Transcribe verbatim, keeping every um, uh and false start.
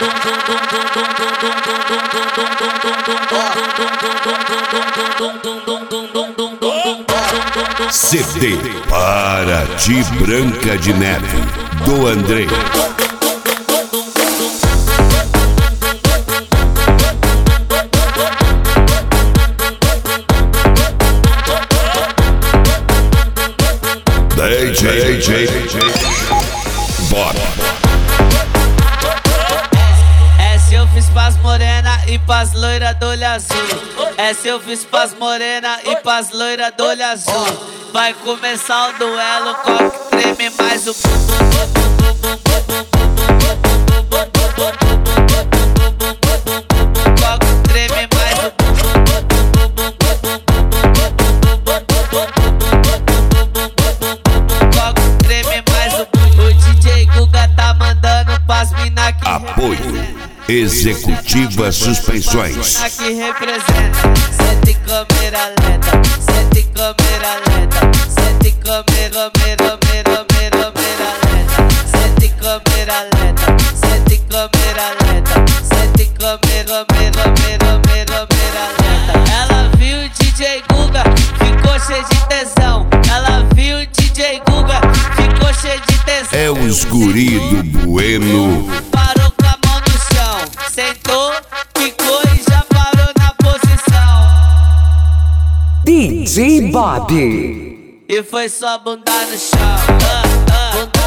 C D Para Ti Branca de Neve, do André. D J, D J, Bob. Essa eu fiz pras morena e pras loira do olho azul. Essa eu fiz pras morena e pras loira do olho azul. Vai começar o duelo, coque treme mais o coque treme mais o coque treme mais o o D J Guga tá mandando pras mina que Apoio Executiva Suspensões. aqui representa. Sete câmera lenta, sete câmera lenta, sete câmera, câmera, câmera, câmera lenta, sete câmera lenta, sete câmera lenta, sete câmera, câmera, câmera, câmera lenta. Ela viu o D J Guga, ficou cheio de tesão. Ela viu o D J Guga, ficou cheio de tesão. É os guri do Bueno. Parou com a mão no chão, sentou, ficou e já parou na posição. D J Bob. E foi só bunda no chão, ah, ah, bunda